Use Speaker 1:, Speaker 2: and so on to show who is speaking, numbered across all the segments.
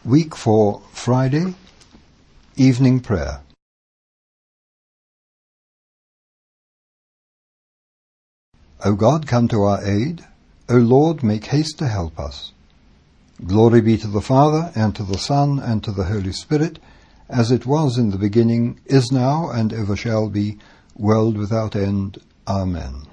Speaker 1: Week 4, Friday, Evening Prayer. O God, come to our aid. O Lord, make haste to help us. Glory be to the Father, and to the Son, and to the Holy Spirit, as it was in the beginning, is now, and ever shall be, world without end. Amen.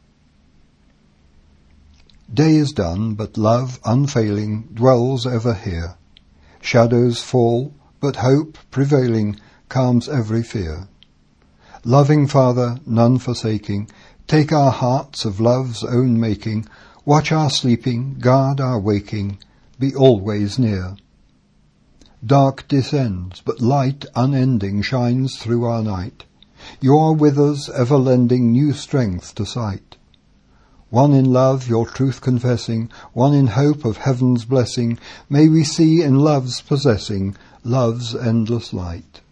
Speaker 1: Day is done, but love, unfailing, dwells ever here. Shadows fall, but hope, prevailing, calms every fear. Loving Father, none forsaking, take our hearts of love's own making, watch our sleeping, guard our waking, be always near. Dark descends, but light unending shines through our night. You are with us, ever lending new strength to sight. One in love, your truth confessing, one in hope of heaven's blessing, may we see in love's possessing, love's endless light.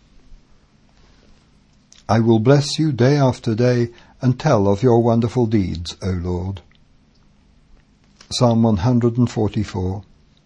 Speaker 1: I will bless you day after day, and tell of your wonderful deeds, O Lord. Psalm 144.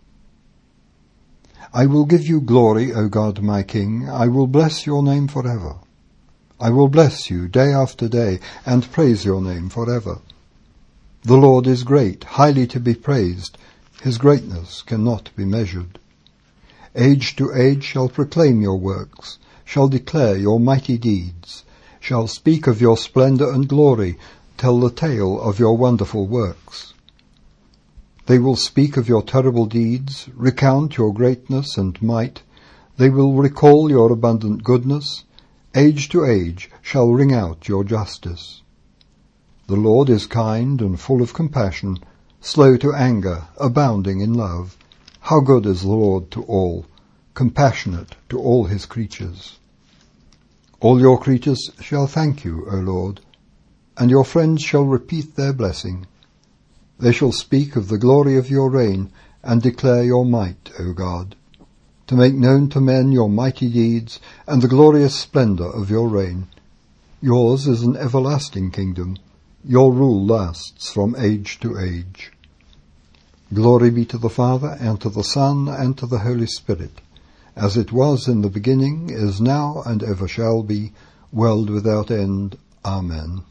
Speaker 1: I will give you glory, O God my King, I will bless your name forever. I will bless you day after day, and praise your name forever. The Lord is great, highly to be praised. His greatness cannot be measured. Age to age shall proclaim your works, shall declare your mighty deeds, shall speak of your splendor and glory, tell the tale of your wonderful works. They will speak of your terrible deeds, recount your greatness and might. They will recall your abundant goodness. Age to age shall ring out your justice. The Lord is kind and full of compassion, slow to anger, abounding in love. How good is the Lord to all, compassionate to all his creatures. All your creatures shall thank you, O Lord, and your friends shall repeat their blessing. They shall speak of the glory of your reign and declare your might, O God, to make known to men your mighty deeds and the glorious splendor of your reign. Yours is an everlasting kingdom. Your rule lasts from age to age. Glory be to the Father, and to the Son, and to the Holy Spirit, as it was in the beginning, is now, and ever shall be, world without end. Amen.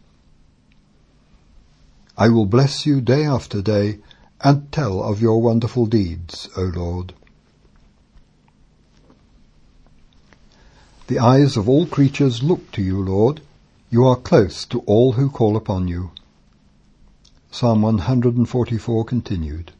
Speaker 1: I will bless you day after day, and tell of your wonderful deeds, O Lord. The eyes of all creatures look to you, Lord. You are close to all who call upon you. Psalm 144 continued.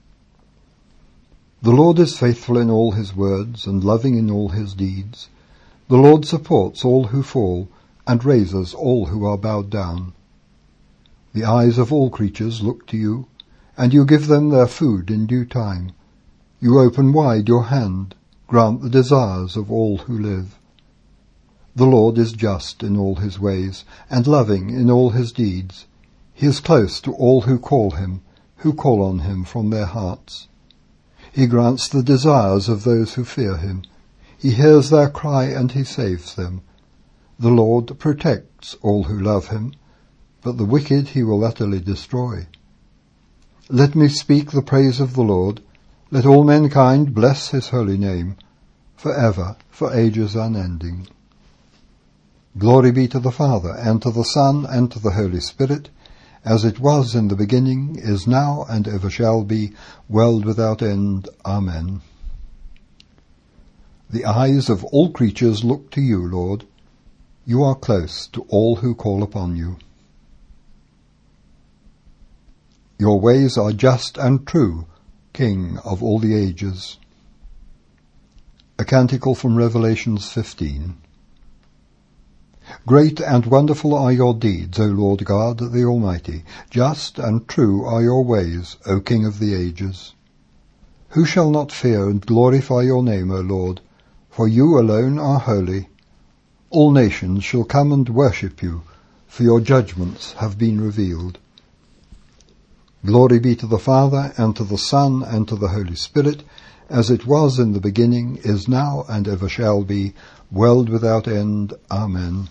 Speaker 1: The Lord is faithful in all his words and loving in all his deeds. The Lord supports all who fall and raises all who are bowed down. The eyes of all creatures look to you, and you give them their food in due time. You open wide your hand, grant the desires of all who live. The Lord is just in all his ways, and loving in all his deeds. He is close to all who call on him from their hearts. He grants the desires of those who fear him. He hears their cry and he saves them. The Lord protects all who love him, but the wicked he will utterly destroy. Let me speak the praise of the Lord. Let all mankind bless his holy name, forever, for ages unending. Glory be to the Father, and to the Son, and to the Holy Spirit, as it was in the beginning, is now, and ever shall be, world without end. Amen. The eyes of all creatures look to you, Lord. You are close to all who call upon you. Your ways are just and true, King of all the ages. A canticle from Revelations 15. Great and wonderful are your deeds, O Lord God, the Almighty. Just and true are your ways, O King of the ages. Who shall not fear and glorify your name, O Lord? For you alone are holy. All nations shall come and worship you, for your judgments have been revealed. Glory be to the Father, and to the Son, and to the Holy Spirit, as it was in the beginning, is now, and ever shall be, world without end. Amen.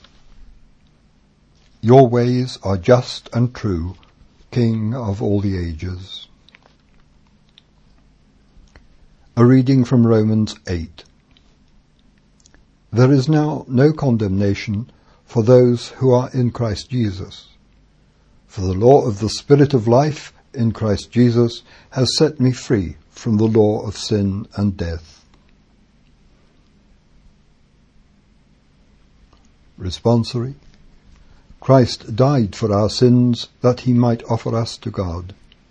Speaker 1: Your ways are just and true, King of all the ages. A reading from Romans 8. There is now no condemnation for those who are in Christ Jesus. For the law of the Spirit of life in Christ Jesus has set me free from the law of sin and death. Responsory. Christ died for our sins that he might offer us to God.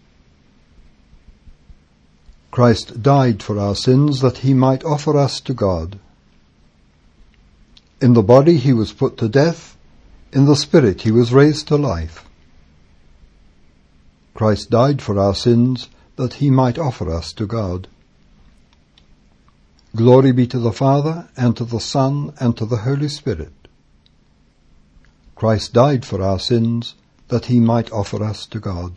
Speaker 1: Christ died for our sins that he might offer us to God. In the body he was put to death, in the spirit he was raised to life. Christ died for our sins that he might offer us to God. Glory be to the Father, and to the Son, and to the Holy Spirit. Christ died for our sins that he might offer us to God.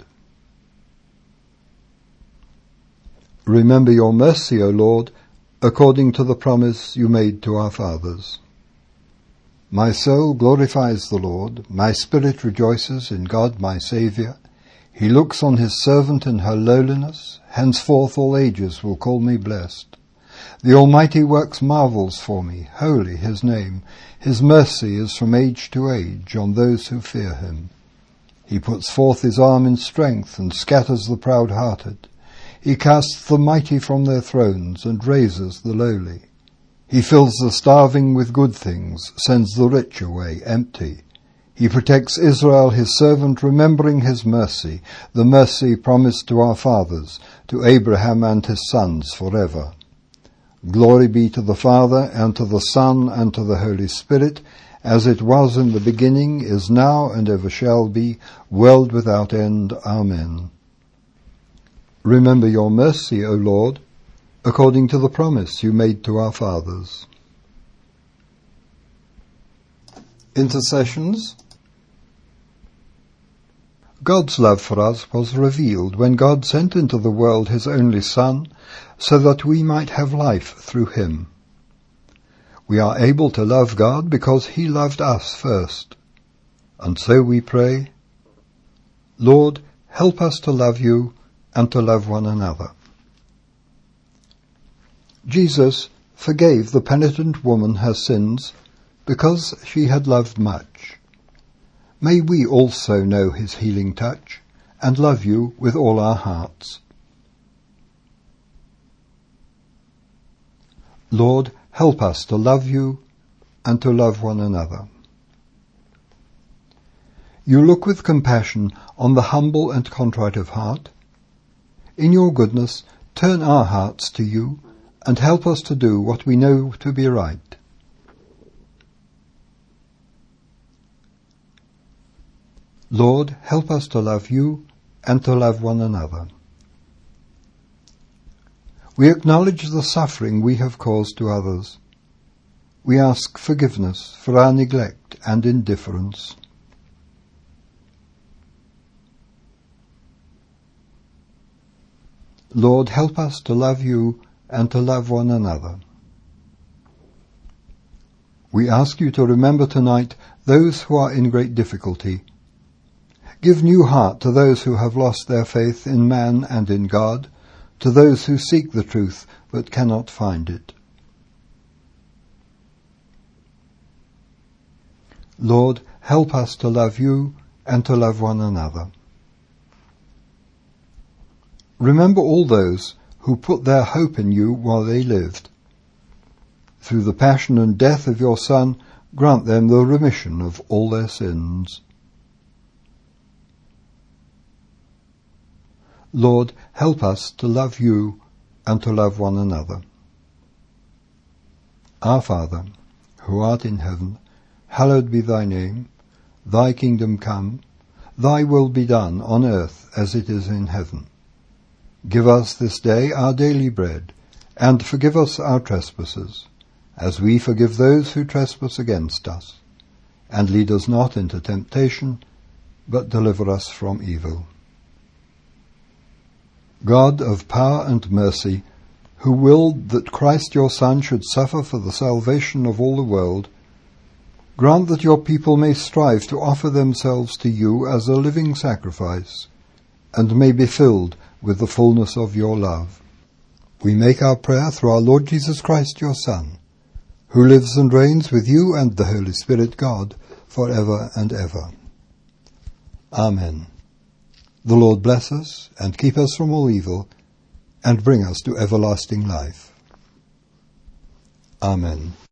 Speaker 1: Remember your mercy, O Lord, according to the promise you made to our fathers. My soul glorifies the Lord, my spirit rejoices in God my Saviour. He looks on his servant in her lowliness, henceforth all ages will call me blessed. The Almighty works marvels for me, holy his name. His mercy is from age to age on those who fear him. He puts forth his arm in strength and scatters the proud-hearted. He casts the mighty from their thrones and raises the lowly. He fills the starving with good things, sends the rich away empty. He protects Israel his servant, remembering his mercy, the mercy promised to our fathers, to Abraham and his sons forever. Glory be to the Father, and to the Son, and to the Holy Spirit, as it was in the beginning, is now, and ever shall be, world without end. Amen. Remember your mercy, O Lord, according to the promise you made to our fathers. Intercessions. God's love for us was revealed when God sent into the world his only Son, so that we might have life through him. We are able to love God because he loved us first. And so we pray, Lord, help us to love you and to love one another. Jesus forgave the penitent woman her sins because she had loved much. May we also know his healing touch and love you with all our hearts. Lord, help us to love you and to love one another. You look with compassion on the humble and contrite of heart. In your goodness, turn our hearts to you and help us to do what we know to be right. Lord, help us to love you and to love one another. We acknowledge the suffering we have caused to others. We ask forgiveness for our neglect and indifference. Lord, help us to love you and to love one another. We ask you to remember tonight those who are in great difficulty. Give new heart to those who have lost their faith in man and in God, to those who seek the truth but cannot find it. Lord, help us to love you and to love one another. Remember all those who put their hope in you while they lived. Through the passion and death of your Son, grant them the remission of all their sins. Lord, help us to love you and to love one another. Our Father, who art in heaven, hallowed be thy name. Thy kingdom come, thy will be done on earth as it is in heaven. Give us this day our daily bread, and forgive us our trespasses, as we forgive those who trespass against us. And lead us not into temptation, but deliver us from evil. God of power and mercy, who willed that Christ your Son should suffer for the salvation of all the world, grant that your people may strive to offer themselves to you as a living sacrifice, and may be filled with the fullness of your love. We make our prayer through our Lord Jesus Christ, your Son, who lives and reigns with you and the Holy Spirit, God, for ever and ever. Amen. The Lord bless us and keep us from all evil, and bring us to everlasting life. Amen.